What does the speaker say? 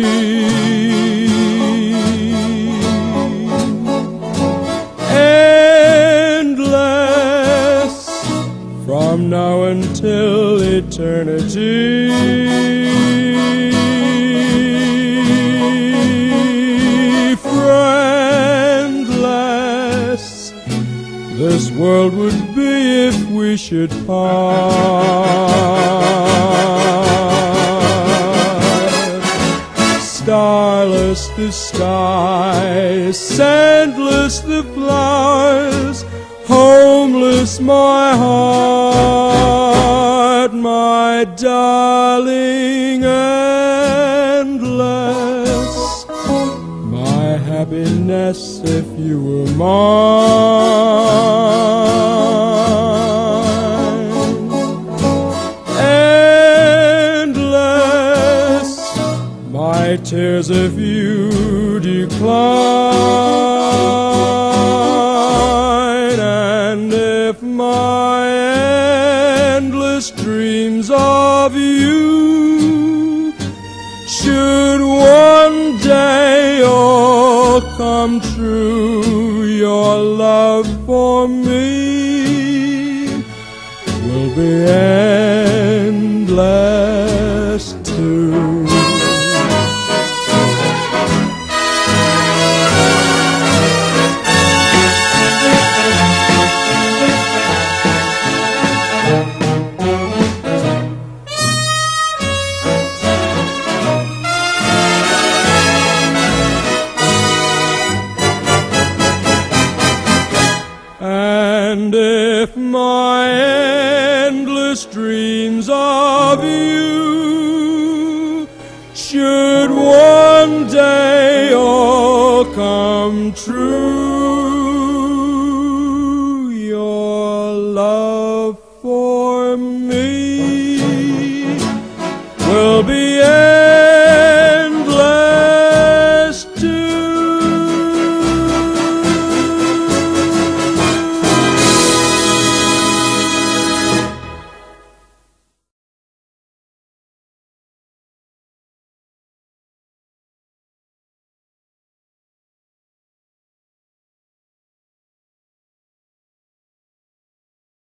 Endless from now until eternity. Friendless this world would be if we should part. Starless the sky, sandless the flowers, homeless my heart, my darling, endless my happiness if you were mine. Endless my tears if you decline, and if my endless dreams of you should one day all come true, your love for me will be endless too. And if my endless dreams of you should one day all come true,